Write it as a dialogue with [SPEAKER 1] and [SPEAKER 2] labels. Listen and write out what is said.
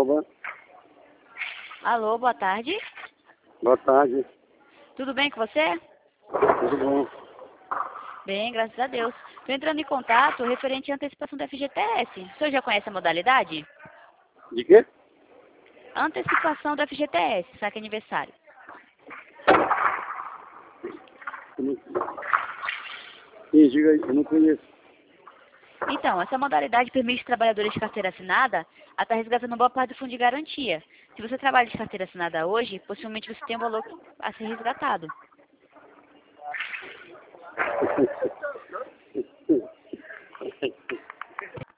[SPEAKER 1] Oba,
[SPEAKER 2] Alô, boa tarde.
[SPEAKER 1] boa tarde,
[SPEAKER 2] Tudo bem com você?
[SPEAKER 1] tudo bom?
[SPEAKER 2] Bem, graças a Deus. Estou entrando em contato referente à antecipação do FGTS. O senhor já conhece a modalidade?
[SPEAKER 1] De quê?
[SPEAKER 2] Antecipação do FGTS, saque aniversário.
[SPEAKER 1] Sim, diga aí, eu não conheço.
[SPEAKER 2] Então, essa modalidade permite trabalhadores de carteira assinada a estar resgatando boa parte do fundo de garantia. Se você trabalha de carteira assinada hoje, possivelmente você tem um valor a ser resgatado.